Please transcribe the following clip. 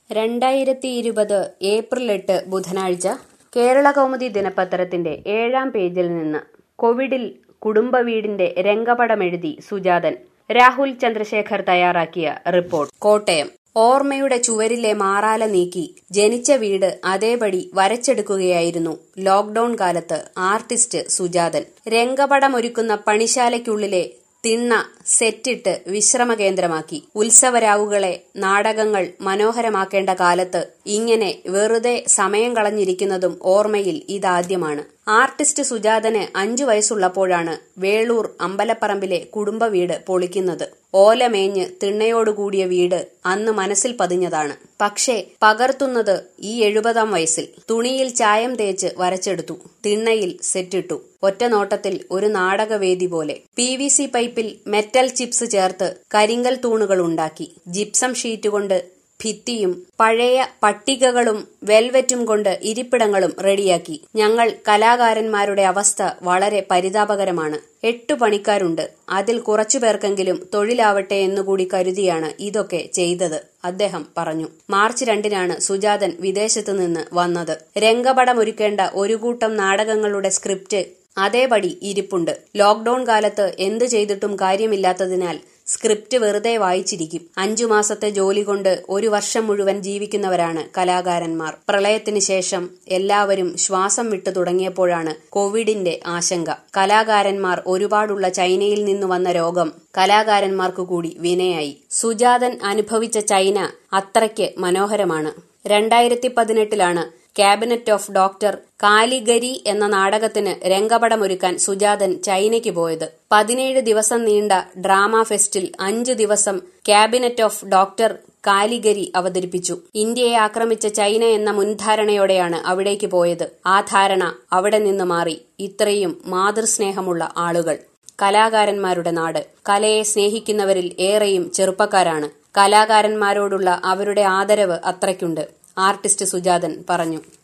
2020 April 8 ബുധനാഴ്ച കേരളകൗമുദി ദിനപത്രത്തിന്റെ 7-ാം പേജിൽ നിന്ന് കോവിഡിൽ കുടുംബവീടിന്റെ രംഗപടമെഴുതി സുജാതൻ. രാഹുൽ ചന്ദ്രശേഖർ തയ്യാറാക്കിയ റിപ്പോർട്ട്. കോട്ടയം. ഓർമ്മയുടെ ചുവരിലെ മാറാല നീക്കി ജനിച്ച വീട് അതേപടി വരച്ചെടുക്കുകയായിരുന്നു ലോക്ഡൌൺ കാലത്ത് ആർട്ടിസ്റ്റ് സുജാതൻ. രംഗപടമൊരുക്കുന്ന പണിശാലയ്ക്കുള്ളിലെ തിണ്ണ സെറ്റിട്ട് വിശ്രമകേന്ദ്രമാക്കി. ഉത്സവരാവുകളെ നാടകങ്ങൾ മനോഹരമാക്കേണ്ട കാലത്ത് ഇങ്ങനെ വെറുതെ സമയം കളഞ്ഞിരിക്കുന്നതും ഓർമ്മയിൽ ഇതാദ്യമാണ്. ആർട്ടിസ്റ്റ് സുജാതന് 5 വയസ്സുള്ളപ്പോഴാണ് വേളൂർ അമ്പലപ്പറമ്പിലെ കുടുംബവീട് പൊളിക്കുന്നത്. ഓലമേഞ്ഞ് തിണ്ണയോടുകൂടിയ വീട് അന്ന് മനസ്സിൽ പതിഞ്ഞതാണ്. പക്ഷേ പകർത്തുന്നത് ഈ 70-ാം വയസ്സിൽ. തുണിയിൽ ചായം തേച്ച് വരച്ചെടുത്തു. തിണ്ണയിൽ സെറ്റിട്ടു. ഒറ്റ നോട്ടത്തിൽ ഒരു നാടകവേദി പോലെ. PVC പൈപ്പിൽ മെറ്റൽ ചിപ്സ് ചേർത്ത് കരിങ്കൽ തൂണുകൾ ഉണ്ടാക്കി. ജിപ്സം ഷീറ്റ് കൊണ്ട് ഭിത്തിയും പഴയ പട്ടികകളും വെൽവെറ്റും കൊണ്ട് ഇരിപ്പിടങ്ങളും റെഡിയാക്കി. ഞങ്ങൾ കലാകാരന്മാരുടെ അവസ്ഥ വളരെ പരിതാപകരമാണ്. 8 പണിക്കാരുണ്ട്. അതിൽ കുറച്ചുപേർക്കെങ്കിലും തൊഴിലാവട്ടെ എന്നുകൂടി കരുതിയാണ് ഇതൊക്കെ ചെയ്തത്, അദ്ദേഹം പറഞ്ഞു. മാർച്ച് 2-നാണ് സുജാതൻ വിദേശത്ത് നിന്ന് വന്നത്. രംഗപടമൊരുക്കേണ്ട ഒരു കൂട്ടം നാടകങ്ങളുടെ സ്ക്രിപ്റ്റ് അതേപടി ഇരിപ്പുണ്ട്. ലോക്ഡൌൺ കാലത്ത് എന്തു ചെയ്തിട്ടും കാര്യമില്ലാത്തതിനാൽ സ്ക്രിപ്റ്റ് വെറുതെ വായിച്ചിരിക്കും. 5 മാസത്തെ ജോലി കൊണ്ട് 1 വർഷം മുഴുവൻ ജീവിക്കുന്നവരാണ് കലാകാരന്മാർ. പ്രളയത്തിന് ശേഷം എല്ലാവരും ശ്വാസം വിട്ടു തുടങ്ങിയപ്പോഴാണ് കോവിഡിന്റെ ആശങ്ക. കലാകാരന്മാർ ഒരുപാടുള്ള ചൈനയിൽ നിന്ന് വന്ന രോഗം കലാകാരന്മാർക്കു കൂടി വിനയായി. സുജാതൻ അനുഭവിച്ച ചൈന അത്രയ്ക്ക് മനോഹരമാണ്. 2018-ലാണ് ക്യാബിനറ്റ് ഓഫ് ഡോക്ടർ കാലിഗരി എന്ന നാടകത്തിന് രംഗപടമൊരുക്കാൻ സുജാതൻ ചൈനയ്ക്ക് പോയത്. 17 ദിവസം നീണ്ട ഡ്രാമ ഫെസ്റ്റിൽ 5 ദിവസം ക്യാബിനറ്റ് ഓഫ് ഡോക്ടർ കാലിഗരി അവതരിപ്പിച്ചു. ഇന്ത്യയെ ആക്രമിച്ച ചൈന എന്ന മുൻധാരണയോടെയാണ് അവിടേക്ക് പോയത്. ആ ധാരണ അവിടെ നിന്ന് മാറി. ഇത്രയും മാതൃസ്നേഹമുള്ള ആളുകൾ. കലാകാരന്മാരുടെ നാട്. കലയെ സ്നേഹിക്കുന്നവരിൽ ഏറെയും ചെറുപ്പക്കാരാണ്. കലാകാരന്മാരോടുള്ള അവരുടെ ആദരവ് അത്രയ്ക്കുണ്ട്, ആർട്ടിസ്റ്റ് സുജാതൻ പറഞ്ഞു.